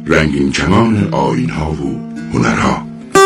رنگین کمان آیین‌ها و هنرها.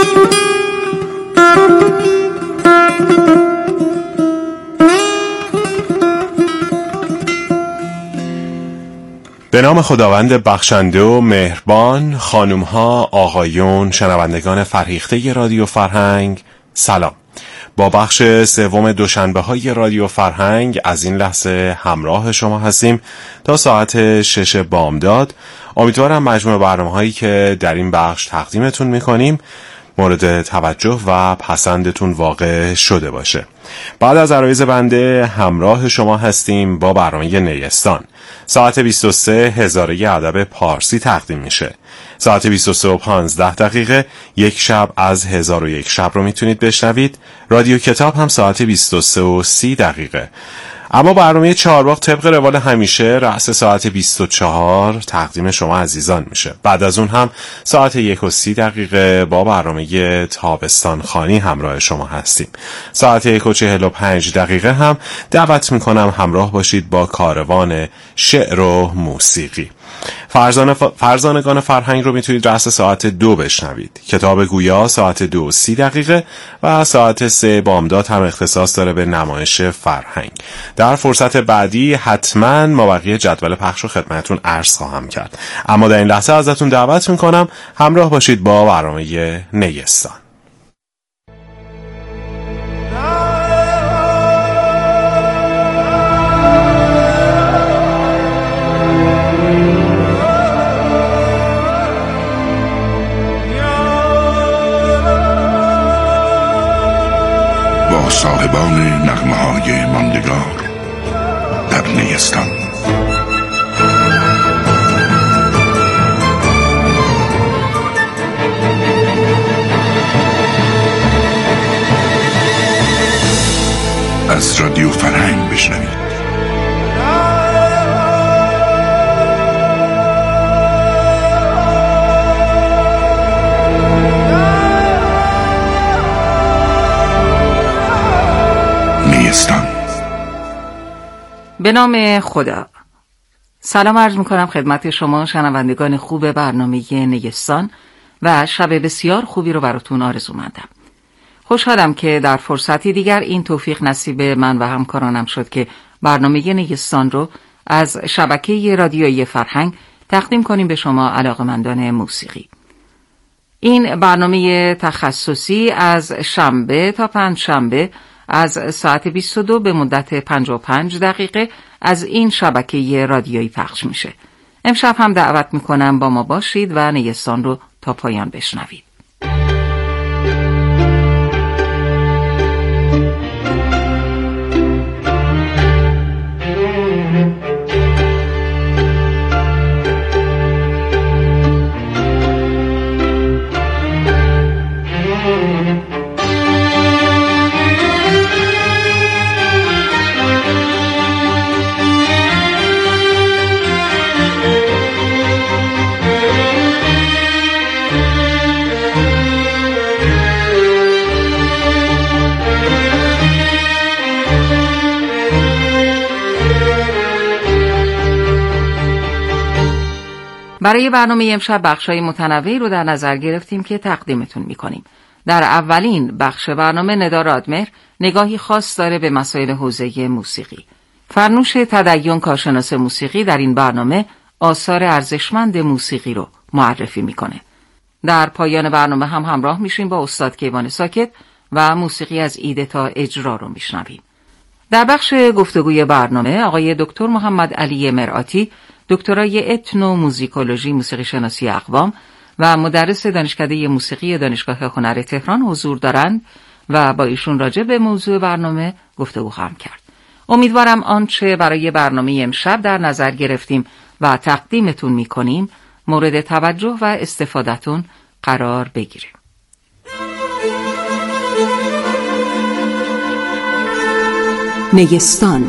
به نام خداوند بخشنده و مهربان. خانوم‌ها، آقایون، شنوندگان فرهیخته رادیو فرهنگ، سلام. با بخش سوم دوشنبه‌های رادیو فرهنگ از این لحظه همراه شما هستیم تا ساعت 6 بامداد. امیدوارم مجموع برنامه‌هایی که در این بخش تقدیمتون می‌کنیم مورد توجه و پسندتون واقع شده باشه. بعد از عرایض بنده همراه شما هستیم با برنامه نیستان. ساعت 23 هزاره ادب پارسی تقدیم میشه. ساعت 23:15 یک شب از 1001 شب رو میتونید بشنوید. رادیو کتاب هم ساعت 23:30. اما برنامه چهارباغ طبق روال همیشه رأس ساعت 24 تقدیم شما عزیزان میشه. بعد از اون هم ساعت 1:30 با برنامه تابستان خانی همراه شما هستیم. ساعت 1:45 هم دعوت میکنم همراه باشید با کاروان شعر و موسیقی. فرزانگان فرهنگ رو میتونید رأس ساعت 2 بشنوید. کتاب گویا ساعت 2:30 و ساعت 3 بامداد هم اختصاص داره به نمایش فرهنگ. در فرصت بعدی حتما مابقی جدول پخش رو خدمتتون عرض خواهم کرد. اما در این لحظه ازتون دعوت میکنم همراه باشید با برنامه نیستان. با صاحبان نغمه‌های ماندگار در نیستان. از رادیو فرهنگ بشنوید. به نام خدا. سلام عرض میکنم خدمت شما شنوندگان خوب برنامه نیستان و شب بسیار خوبی رو براتون آرزومندم. خوشحالم که در فرصتی دیگر این توفیق نصیب من و همکارانم شد که برنامه نیستان رو از شبکه رادیویی فرهنگ تقدیم کنیم به شما علاقه‌مندان موسیقی. این برنامه تخصصی از شنبه تا پنجشنبه از ساعت 22 به مدت 55 دقیقه از این شبکه رادیویی پخش میشه. امشب هم دعوت میکنم با ما باشید و نیستان رو تا پایان بشنوید. برای برنامه امشب بخشای متنوعی رو در نظر گرفتیم که تقدیمتون میکنیم. در اولین بخش برنامه ندا رادمهر نگاهی خاص داره به مسائل حوزه موسیقی. فرنوش تدین کارشناس موسیقی در این برنامه آثار ارزشمند موسیقی رو معرفی میکنه. در پایان برنامه هم همراه میشیم با استاد کیوان ساکت و موسیقی از ایده تا اجرا رو میشنویم. در بخش گفتگوی برنامه آقای دکتر محمد علی مرآتی دکترای اتنو موزیکولوژی موسیقی شناسی اقوام و مدرس دانشکده موسیقی دانشگاه هنر تهران حضور دارند و با ایشون راجع به موضوع برنامه گفتگو خواهم کرد. امیدوارم آنچه برای برنامه امشب در نظر گرفتیم و تقدیمتون میکنیم مورد توجه و استفادهتون قرار بگیره. نیستان.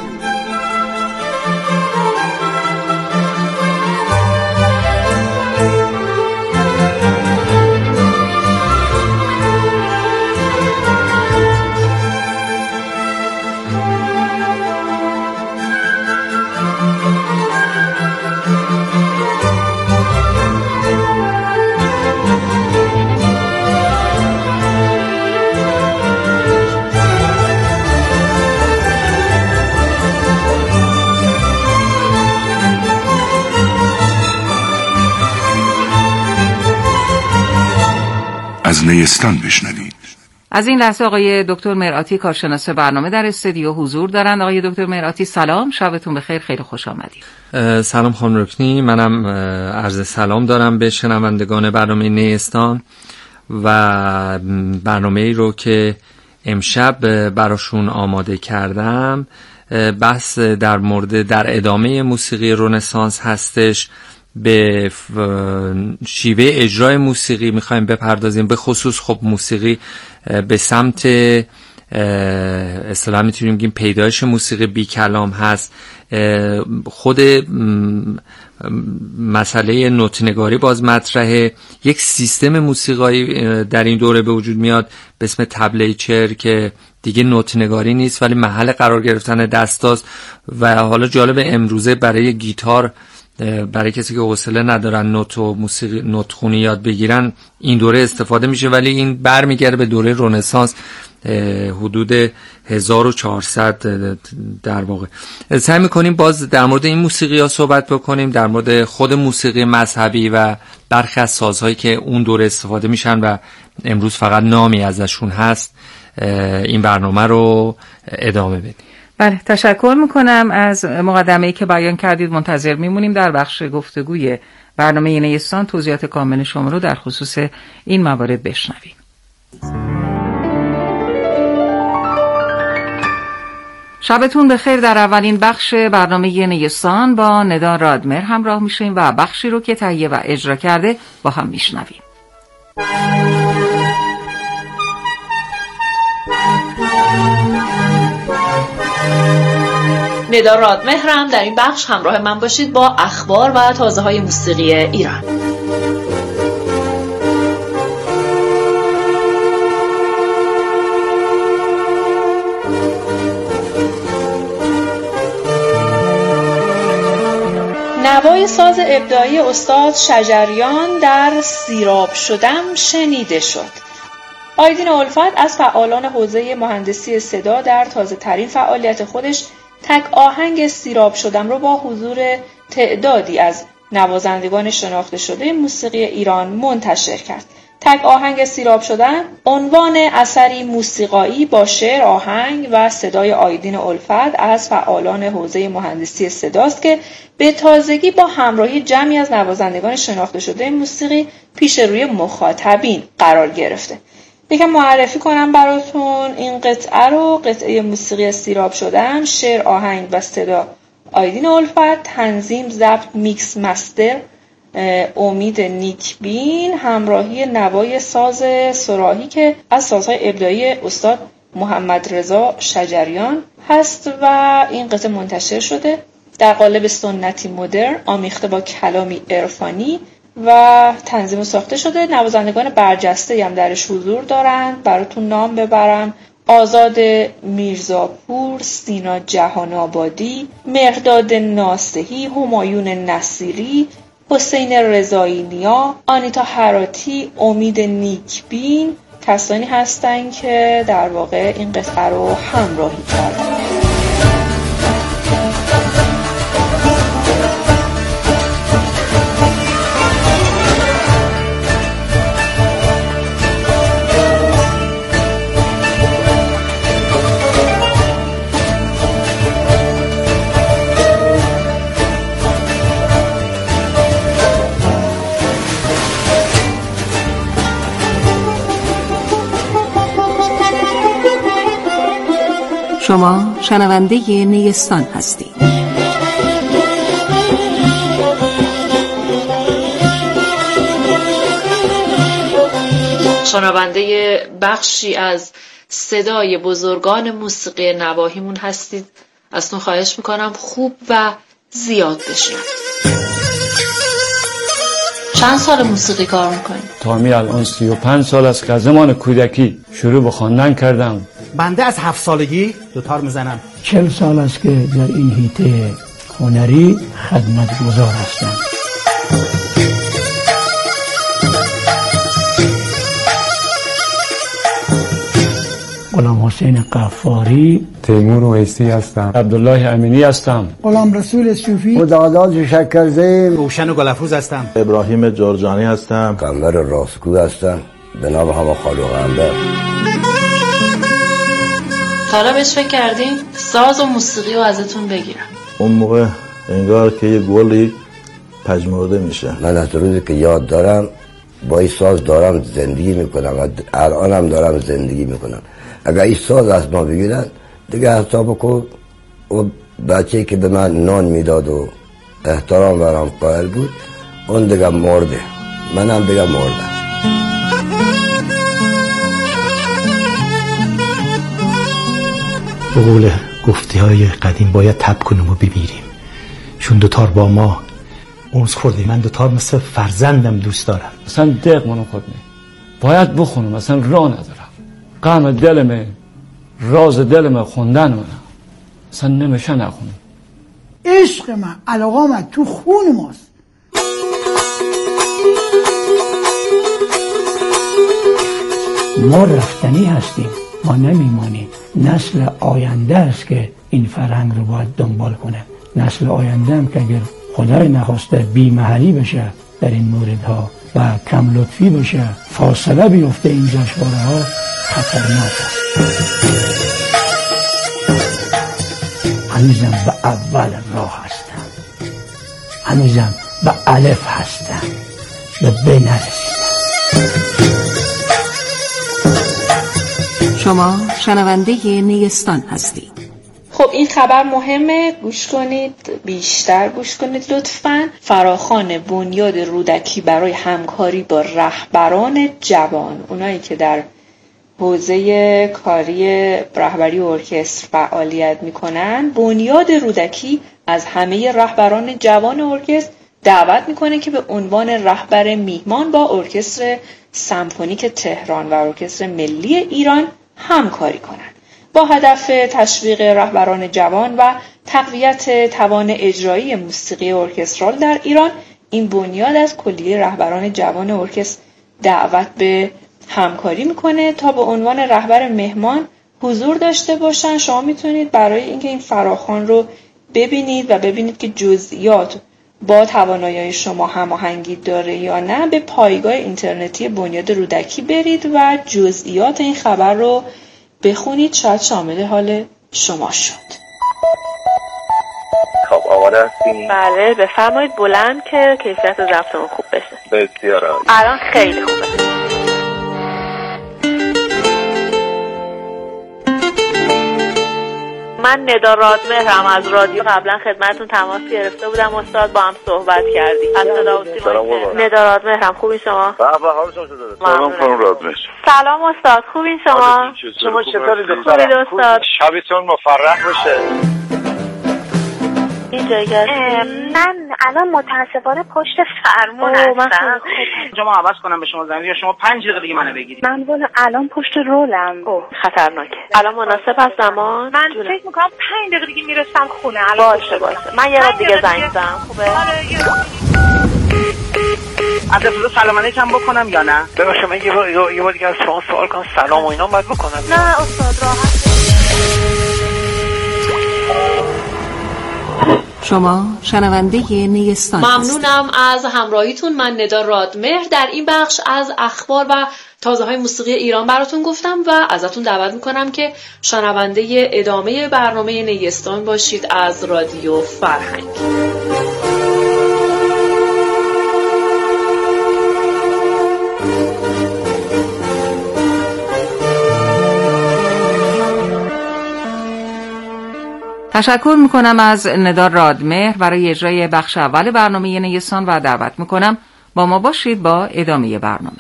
از نیستان بشنوید. از این لحظه آقای دکتر مرآتی کارشناس برنامه در استودیو حضور دارند. آقای دکتر مرآتی سلام، شبتون بخیر، خیلی خوش آمدید. سلام خانم رکنی، منم عرض سلام دارم به شنوندگان برنامه نیستان و برنامه‌ای رو که امشب براشون آماده کردم بحث در ادامه موسیقی رنسانس هستش. به شیوه اجرای موسیقی میخوایم بپردازیم، به خصوص خب موسیقی به سمت اصطلاحاً میتونیم بگیم پیدایش موسیقی بی کلام هست. خود مسئله نوت‌نگاری باز مطرحه. یک سیستم موسیقایی در این دوره به وجود میاد به اسم تبلیچر که دیگه نوت‌نگاری نیست ولی محل قرار گرفتن دستاست و حالا جالب امروزه برای گیتار، برای کسی که حوصله ندارن نوت و موسیقی نوت خونی یاد بگیرن این دوره استفاده میشه، ولی این برمیگرده به دوره رنسانس حدود 1400 در واقع. سعی میکنیم باز در مورد این موسیقی ها صحبت بکنیم، در مورد خود موسیقی مذهبی و برخی از سازهایی که اون دوره استفاده میشن و امروز فقط نامی ازشون هست این برنامه رو ادامه بدیم. بله، تشکر میکنم از مقدمه‌ای که بیان کردید. منتظر میمونیم در بخش گفتگوی برنامه نیستان توضیحات کامل شما رو در خصوص این موارد بشنویم. شبتون بخیر. در اولین بخش برنامه نیستان با ندا رادمر همراه میشیم و بخشی رو که تهیه و اجرا کرده با هم میشنویم. ندا رادمهرم. در این بخش همراه من باشید با اخبار و تازه‌های موسیقی ایران. نوای ساز ابداعی استاد شجریان در سیراب شدم شنیده شد. آیدین الفت از فعالان حوزه مهندسی صدا در تازه ترین فعالیت خودش تک آهنگ سیراب شدم رو با حضور تعدادی از نوازندگان شناخته شده موسیقی ایران منتشر کرد. تک آهنگ سیراب شدم عنوان اثری موسیقایی با شعر، آهنگ و صدای آیدین الفت از فعالان حوزه مهندسی صداست که به تازگی با همراهی جمعی از نوازندگان شناخته شده موسیقی پیش روی مخاطبین قرار گرفته. یکم معرفی کنم براتون این قطعه رو. قطعه موسیقی سیراب شدم، شعر، آهنگ و صدا آیدین الفت، تنظیم، ضبط، میکس مستر امید نیکبین، همراهی نوای ساز صراحی که از سازهای ابداعی استاد محمد رضا شجریان هست و این قطعه منتشر شده در قالب سنتی مدرن آمیخته با کلامی عرفانی و تنظیم ساخته شده. نوازندگان برجسته هم درش حضور دارند. براتون نام ببرم: آزاد میرزاپور، سینا جهان آبادی، مهرداد ناصحی، همایون نصیری، حسین رضایی نیا، آنیتا هراتی، امید نیکبین کسانی هستند که در واقع این قطعه رو همراهی کردند. شما شنونده نیستان هستید. شنونده بخشی از صدای بزرگان موسیقی نواحیمون هستید. ازتون خواهش میکنم خوب و زیاد بشنوید. چند سال موسیقی کار میکنید؟ تا الان 35 سال است که از زمان کودکی شروع به خواندن کردم. بنده از 7 سالگی دوتار میزنم. 40 سال است که در این حیطه هنری خدمتگزار هستم. غلام حسین قفاری. تیمور اویسی هستم. عبدالله امینی هستم. غلام رسول صوفی. مدادات شکرزی. روشن گلفروز هستم. ابراهیم جرجانی هستم. قنبر راستگو هستم. به نام همه خالق‌نده. حالا بهش فکر کردیم ساز و موسیقی رو ازتون بگیرم؟ اون موقع انگار که یه گلی پژمرده میشه. من از روزی که یاد دارم با این ساز دارم زندگی میکنم و الانم دارم زندگی میکنم. اگر این ساز از ما بگیرن دیگه حساب کن و بچه‌ای که به من نان میداد و احترام برام قائل بود اون دیگه مرده، منم دیگه مردم. به قول گفته های قدیم باید تب کنیم و بمیریم، چون دوتار با ما اونس خوردیم. من دوتار مثل فرزندم دوست دارم. مثلا دق منو خود نه باید بخونم، مثلا راه ندارم. غم دلمه، راز دلمه خوندن منم، مثلا نمیشه نخونم. عشق من، علاقه من تو خون ماست. ما رفتنی هستیم، ما نمیمانیم. نسل آینده است که این فرهنگ رو باید دنبال کنه. نسل آینده هم که اگر خدای نخواسته بی محلی بشه در این موردها و کم لطفی بشه، فاصله بیفته این جشنواره ها، خطرناک است. هنوزم به اول راه هستم، هنوزم به الف هستم، به ب نرسیدم. شما شنونده نیستان هستید. خب این خبر مهمه، گوش کنید، بیشتر گوش کنید لطفاً. فراخوان بنیاد رودکی برای همکاری با رهبران جوان، اونایی که در حوزه کاری رهبری ارکستر فعالیت میکنن، بنیاد رودکی از همه رهبران جوان ارکستر دعوت میکنه که به عنوان رهبر میهمان با ارکستر سمفونیک تهران و ارکستر ملی ایران همکاری کنند با هدف تشویق رهبران جوان و تقویت توان اجرایی موسیقی ارکسترال در ایران. این بنیاد از کلیه رهبران جوان ارکستر دعوت به همکاری میکنه تا به عنوان رهبر مهمان حضور داشته باشن. شما میتونید برای اینکه این فراخوان رو ببینید و ببینید که جزئیات با توانایی شما هماهنگی داره یا نه، به پایگاه اینترنتی بنیاد رودکی برید و جزئیات این خبر رو بخونید، شاید شامل حال شما شد. خب آماده هستین؟ بله بفرمایید، بلند که کیفیت ضبطمون خوب بشه. بسیار عالی. الان خیلی خوبه. من ندا رادمهرم، از رادیو قبلا خدمتتون تماس گرفته بودم استاد، با هم صحبت کردیم. از صدا و سیما ندا رادمهرم. خوبین شما؟ بله حالتون چطوره؟ سلام خانم رادمهر. سلام استاد، خوبین شما؟ شما چطوری دخترم؟ استاد شبتون مفرح باشه. من الان متاسفانه پشت فرمون هستم. شما عوض کنم به شما زمین یا شما 5 دقیقه دیگه منو بگیرید؟ من والا الان پشت رولم. خطرناکه. الان مناسب هست زمان؟ من فکر میکنم 5 دقیقه دیگه میرسم خونه. الان باشه. من یه بار دیگه زنگ میزنم. خوبه؟ از افضل سلام علیکم بکنم یا نه؟ ببخشید من یه بار دیگه از شما سوال کنم، سلام و اینا باید بکنم؟ نه استاد راحت. شما شنونده نیستان ممنونم از همراهیتون. من ندا رادمهر در این بخش از اخبار و تازه های موسیقی ایران براتون گفتم و ازتون دعوت میکنم که شنونده ادامه برنامه نیستان باشید از رادیو فرهنگ. تشکر میکنم از ندا رادمهر برای اجرای بخش اول برنامه نیستان و دعوت میکنم با ما باشید با ادامه برنامه.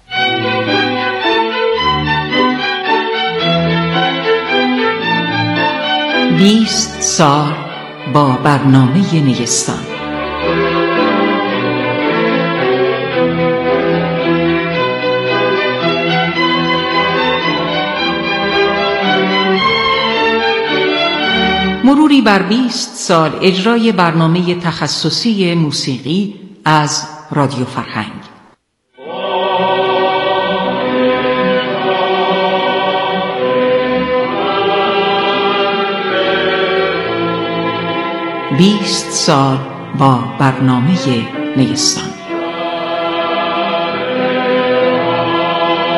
20 سال با برنامه نیستان. مروری بر 20 سال اجرای برنامه تخصصی موسیقی از رادیو فرهنگ. بیست سال با برنامه نیستان.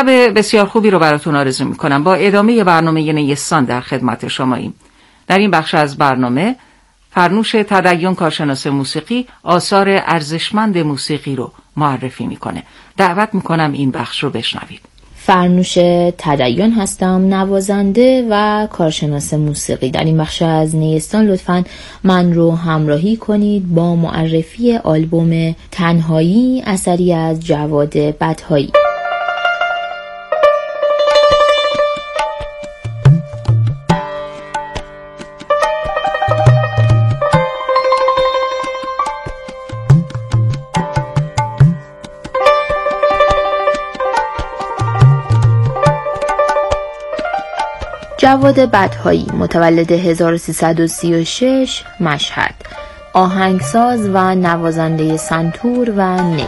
شب بسیار خوبی رو براتون آرزو میکنم. با ادامه برنامه نیستان در خدمت شماییم. در این بخش از برنامه فرنوش تدین، کارشناس موسیقی، آثار ارزشمند موسیقی رو معرفی میکنه. دعوت میکنم این بخش رو بشنوید. فرنوش تدین هستم، نوازنده و کارشناس موسیقی. در این بخش از نیستان لطفاً من رو همراهی کنید با معرفی آلبوم تنهایی، اثری از جواد بدهایی. جواد بدهایی، متولد 1336، مشهد، آهنگساز و نوازنده سنتور و نی.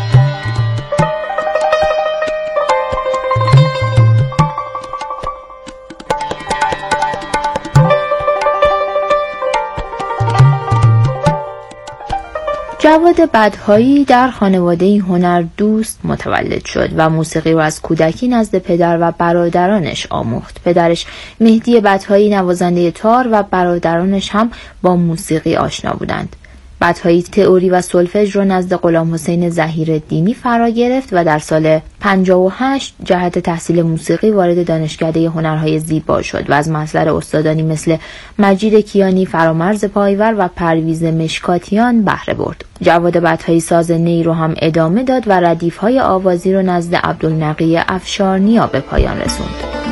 جواد بدهایی در خانواده هنر دوست متولد شد و موسیقی را از کودکی نزد پدر و برادرانش آموخت. پدرش مهدی بدهایی نوازنده تار و برادرانش هم با موسیقی آشنا بودند. بدهایی تئوری و سولفژ را نزد غلام حسین ظهیرالدینی فرا گرفت و در سال 58 جهت تحصیل موسیقی وارد دانشکده هنرهای زیبا شد و از مصدر استادانی مثل مجید کیانی، فرامرز پایور و پرویز مشکاتیان بهره برد. جواد بدهایی ساز نی رو هم ادامه داد و ردیف‌های آوازی رو نزد عبدالنقی افشارنیا به پایان رسوند.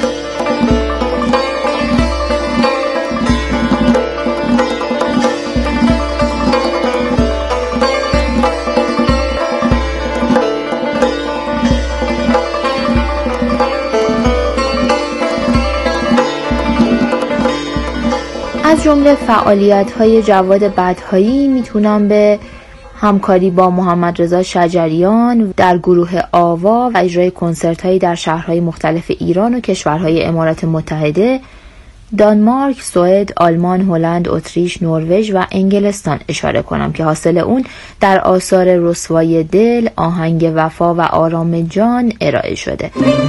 از جمله فعالیت‌های جواد بدهایی میتونم به همکاری با محمد رضا شجریان در گروه آوا و اجرای کنسرت‌هایی در شهرهای مختلف ایران و کشورهای امارات متحده، دانمارک، سوئد، آلمان، هلند، اتریش، نروژ و انگلستان اشاره کنم که حاصل اون در آثار رسوای دل، آهنگ وفا و آرام جان ارائه شده.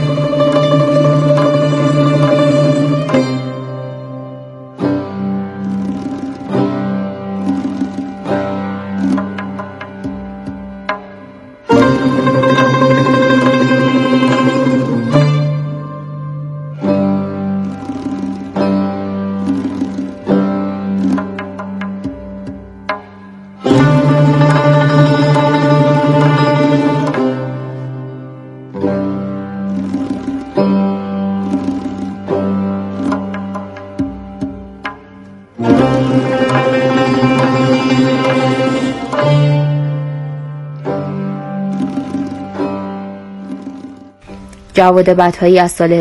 جواد بدهایی از سال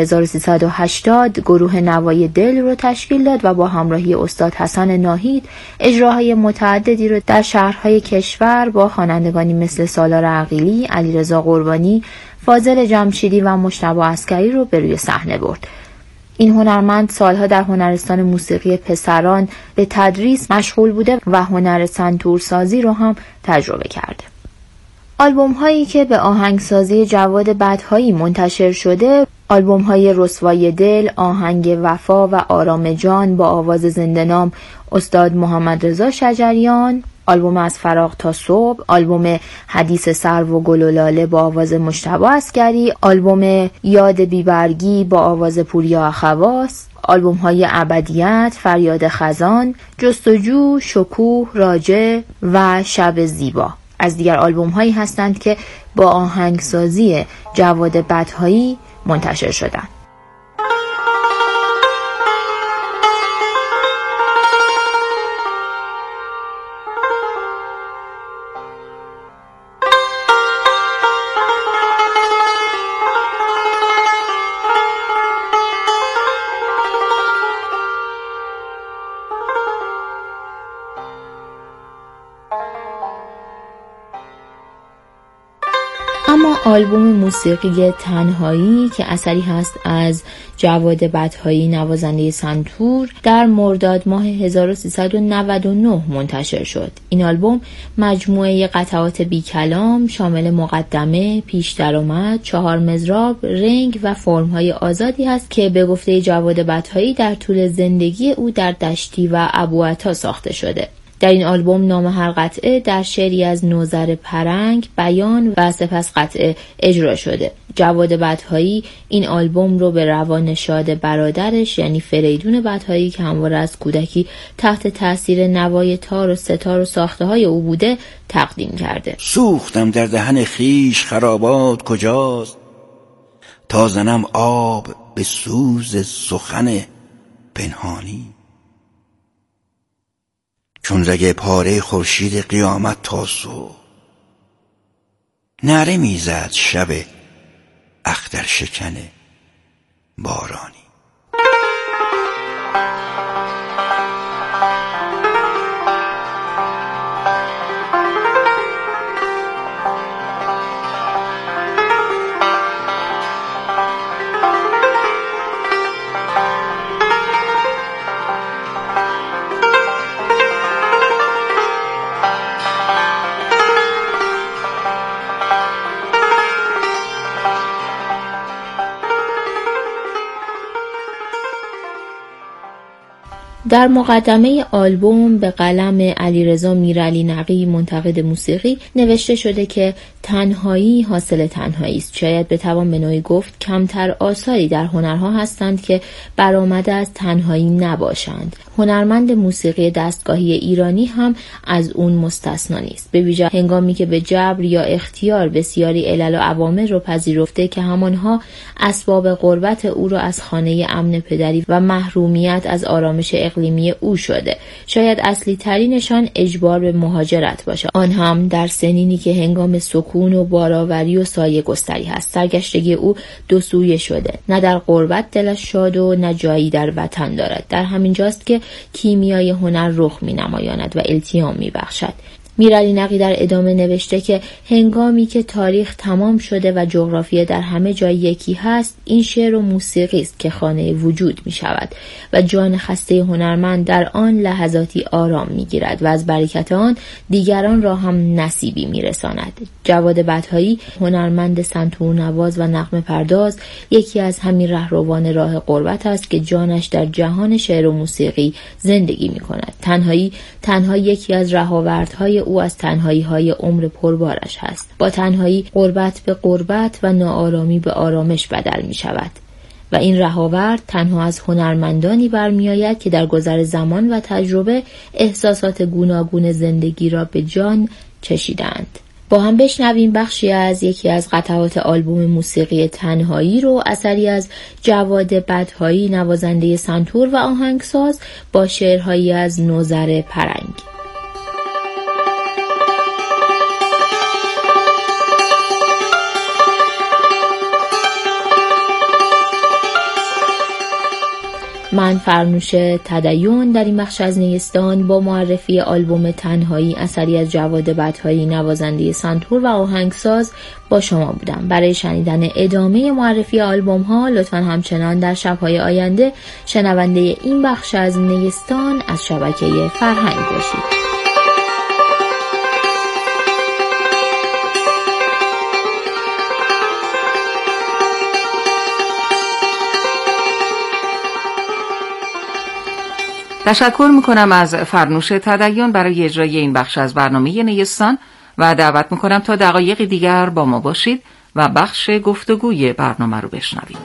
1380 گروه نوای دل رو تشکیل داد و با همراهی استاد حسن ناهید اجراهای متعددی رو در شهرهای کشور با خوانندگانی مثل سالار عقیلی، علیرضا قربانی، فاضل جمشیدی و مجتبی عسکری رو به روی صحنه برد. این هنرمند سالها در هنرستان موسیقی پسران به تدریس مشغول بوده و هنر سنتورسازی رو هم تجربه کرده. آلبوم هایی که به آهنگسازی جواد بدهایی منتشر شده، آلبوم های رسوای دل، آهنگ وفا و آرام جان با آواز زنده‌نام استاد محمد رضا شجریان، آلبوم از فراق تا صبح، آلبوم حدیث سرو و گل و لاله با آواز مجتبی عسکری، آلبوم یاد بیبرگی با آواز پوریا خواص، آلبوم های ابدیت، فریاد خزان، جستجو، شکوه، راجع و شب زیبا از دیگر آلبوم هایی هستند که با آهنگسازی جواد بدهایی منتشر شدند. اما آلبوم موسیقی تنهایی که اثری هست از جواد بطحایی نوازنده سنتور در مرداد ماه 1399 منتشر شد. این آلبوم مجموعه قطعات بی کلام شامل مقدمه، پیش درآمد، 4 مضراب، رنگ و فرم‌های آزادی است که به گفته جواد بطحایی در طول زندگی او در دشتی و ابوعطا ساخته شده. در این آلبوم نام هر قطعه در شعری از نوذر پرنگ بیان و سپس قطعه اجرا شده. جواد بطحایی این آلبوم رو به روان شاد برادرش یعنی فریدون بطحایی که همواره از کودکی تحت تاثیر نوای تار و ستار و ساخته های او بوده تقدیم کرده. سوختم در دهن خیش خرابات کجاست، تا زنم آب به سوز سخن پنهانی. چون رگ پاره خورشید قیامت تا صبح، نعره میزد شب اختر شکن بارانی. در مقدمه آلبوم به قلم علیرضا میرعلی نقی منتقد موسیقی نوشته شده که تنهایی حاصل تنهایی است. شاید بتوان به نوعی گفت کمتر آثاری در هنرها هستند که برآمده از تنهایی نباشند. هنرمند موسیقی دستگاهی ایرانی هم از اون مستثنا نیست، به ویژه هنگامی که به جبر یا اختیار بسیاری علل و عوامل رو پذیرفته که همانها اسباب غربت او را از خانه امن پدری و محرومیت از آرامش اقلیمی او شده. شاید اصلی ترینشان اجبار به مهاجرت باشه، آن هم در سنینی که هنگام سکون و بارآوری و سایه گستری هست. سرگشتگی او دو سویه شده، نه در غربت دلش شاد و نه جایی در وطن دارد. در همین جاست که کیمیای هنر رخ می نمایاند و التیام می بخشد. میرعلی نقی در ادامه نوشته که هنگامی که تاریخ تمام شده و جغرافیه در همه جای یکی هست، این شعر و موسیقی است که خانه وجود می شود و جان خسته هنرمند در آن لحظاتی آرام می گیرد و از برکت آن دیگران را هم نصیبی می رساند. جواد بطحایی هنرمند سنتورنواز و نغمه پرداز یکی از همین رهروان راه غربت است که جانش در جهان شعر و موسیقی زندگی می کند. تنهایی یکی از رهاوردهای او از تنهایی‌های عمر پربارش هست. با تنهایی غربت به غربت و ناآرامی به آرامش بدل می شود و این رهاورد تنها از هنرمندانی برمی آید که در گذر زمان و تجربه احساسات گوناگون زندگی را به جان چشیدند. با هم بشنویم بخشی از یکی از قطعات آلبوم موسیقی تنهایی رو، اثری از جواد بطحایی نوازنده سنتور و آهنگساز با شعرهایی از نوذر پرنگ. من فرنوش تدین در این بخش از نیستان با معرفی آلبوم تنهایی اثری از جواد بطحایی نوازنده سنتور و آهنگساز با شما بودم. برای شنیدن ادامه معرفی آلبوم ها لطفاً همچنان در شب‌های آینده شنونده این بخش از نیستان از شبکه فرهنگ باشید. تشکر میکنم از فرنوش تدین برای اجرای این بخش از برنامه نیستان و دعوت میکنم تا دقایق دیگر با ما باشید و بخش گفتگوی برنامه رو بشنوید.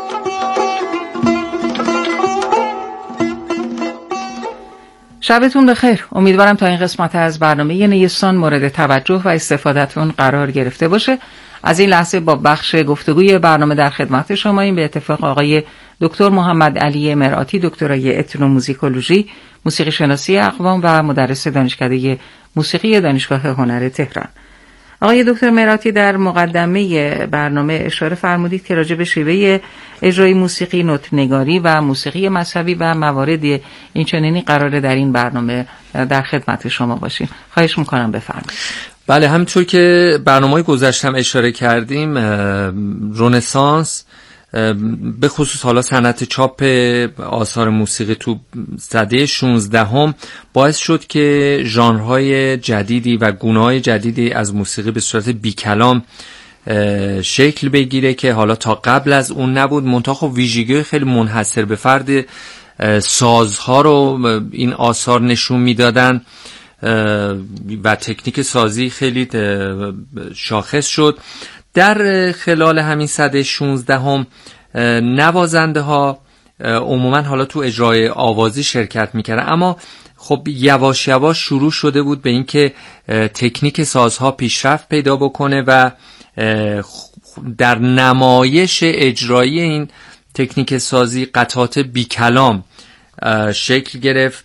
شبتون بخیر. امیدوارم تا این قسمت از برنامه نیستان مورد توجه و استفادهتون قرار گرفته باشه. از این لحظه با بخش گفتگوی برنامه در خدمت شماییم. به اتفاق آقای دکتر محمد علی مرآتی، دکترای اتنوموزیکولوژی، موسیقی شناسی اقوام و مدرس دانشکده موسیقی دانشگاه هنر تهران. آقای دکتر مرآتی در مقدمه برنامه اشاره فرمودید که راجع به شیوه اجرای موسیقی نوت‌نگاری و موسیقی مذهبی و موارد اینچنینی قراره در این برنامه در خدمت شما باشیم. خواهش میکنم بفرمایید. بله، همینطور که برنامه‌های گذشتم اشاره کردیم، رنسانس به خصوص حالا صنعت چاپ آثار موسیقی تو سده 16 باعث شد که ژانرهای جدیدی و گونه‌های جدیدی از موسیقی به صورت بیکلام شکل بگیره که حالا تا قبل از اون نبود. منتها خب ویژگی خیلی منحصر به فرد سازها رو این آثار نشون میدادن و تکنیک سازی خیلی شاخص شد. در خلال همین سده 16 نوازنده ها عموما حالا تو اجرای آوازی شرکت میکردن، اما خب یواش یواش شروع شده بود به اینکه تکنیک سازها پیشرفت پیدا بکنه و در نمایش اجرایی این تکنیک سازی قطعات بیکلام شکل گرفت.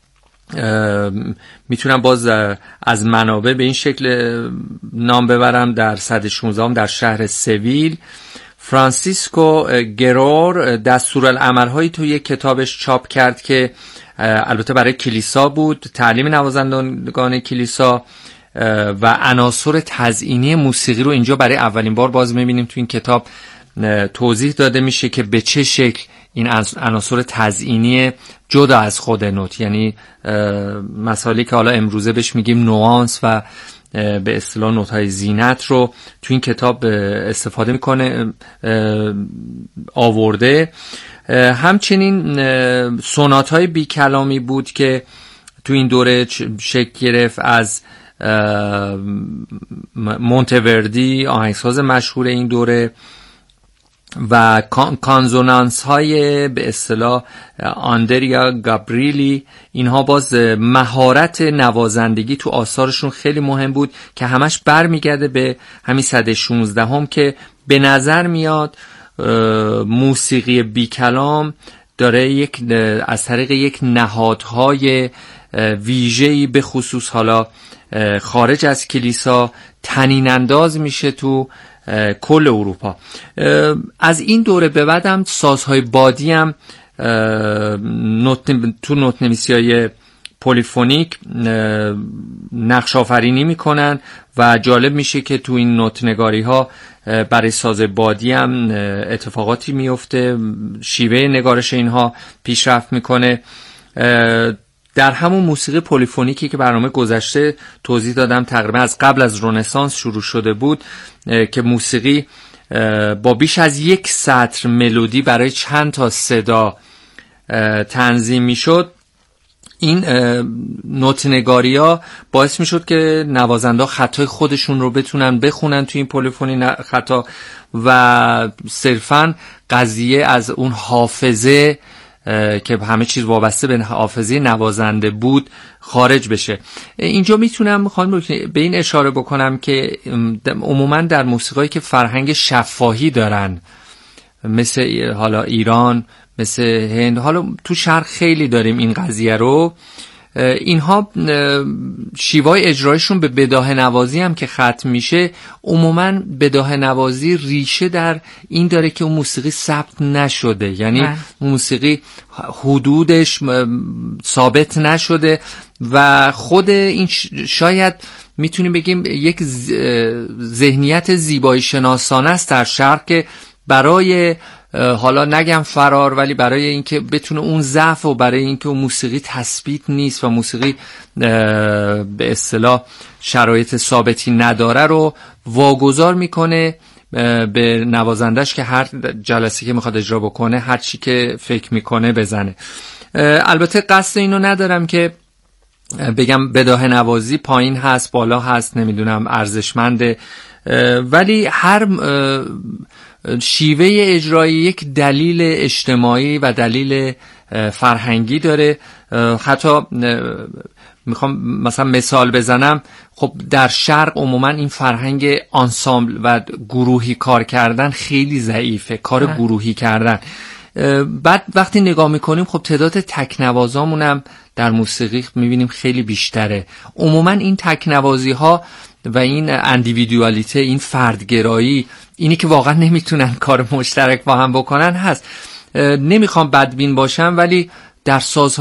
میتونم باز از منابع به این شکل نام ببرم. در سده 16 در شهر سویل فرانسیسکو گرور دستورالعمل‌هایی تو یک کتابش چاپ کرد که البته برای کلیسا بود، تعلیم نوازندگان کلیسا و عناصر تزئینی موسیقی رو اینجا برای اولین بار باز می‌بینیم تو این کتاب توضیح داده میشه که به چه شکل این عناصر تزئینی جدا از خود نوت، یعنی مسائلی که حالا امروزه بهش میگیم نوانس و به اصطلاح نوت‌های زینت رو تو این کتاب استفاده میکنه آورده. همچنین سونات‌های بیکلامی بود که تو این دوره شکل گرفت از مونتوردی، آهنگساز مشهور این دوره، و کانزونانس های به اصطلاح آندریا گابریلی. اینها باز مهارت نوازندگی تو آثارشون خیلی مهم بود که همش برمیگرده به همین سده 16 که به نظر میاد موسیقی بی کلام داره از طریق یک نهادهای ویژه‌ای به خصوص حالا خارج از کلیسا طنین انداز میشه تو کل اروپا. از این دوره به بعد هم سازهای بادی هم تو نوت‌نویسی‌های پلیفونیک نقش آفرینی میکنن و جالب میشه که تو این نوت‌نگاری ها برای ساز بادی هم اتفاقاتی میفته، شیوه نگارش اینها پیشرفت میکنه. در همون موسیقی پلیفونیکی که برنامه گذشته توضیح دادم تقریبا از قبل از رنسانس شروع شده بود که موسیقی با بیش از یک سطر ملودی برای چند تا صدا تنظیم میشد. این نوت‌نگاری ها باعث میشد که نوازنده خطای خودشون رو بتونن بخونن توی این پلیفونی خطا و صرفاً قضیه از اون حافظه که همه چیز وابسته به حافظه نوازنده بود خارج بشه. اینجا میتونم به این اشاره بکنم که عموما در موسیقایی که فرهنگ شفاهی دارن، مثل حالا ایران، مثل هند، حالا تو شرق خیلی داریم این قضیه رو، اینها شیوای اجرایشون به بداهه نوازی هم که ختم میشه، عموما بداهه نوازی ریشه در این داره که اون موسیقی ثبت نشده، یعنی اون موسیقی حدودش ثابت نشده و خود این شاید میتونیم بگیم یک ذهنیت زیبایی شناسانه است در شرق که برای حالا نگم فرار، ولی برای اینکه بتونه اون ضعف و برای اینکه اون موسیقی تثبیت نیست و موسیقی به اصطلاح شرایط ثابتی نداره رو واگذار میکنه به نوازندش که هر جلسه که میخواد اجرا بکنه هر چی که فکر میکنه بزنه. البته قصد اینو ندارم که بگم بداهه نوازی پایین هست بالا هست نمیدونم ارزشمنده، ولی هر شیوه اجرایی یک دلیل اجتماعی و دلیل فرهنگی داره. حتی میخوام مثلا مثال بزنم، خب در شرق عموما این فرهنگ آنسامبل و گروهی کار کردن خیلی ضعیفه، کار گروهی کردن. بعد وقتی نگاه میکنیم خب تعداد تکنوازامون هم در موسیقی میبینیم خیلی بیشتره. عموما این تکنوازی ها و این اندیویدوالیته، این فردگرایی، اینی که واقعا نمیتونن کار مشترک با هم بکنن هست. نمیخوام بدبین باشم ولی در سازها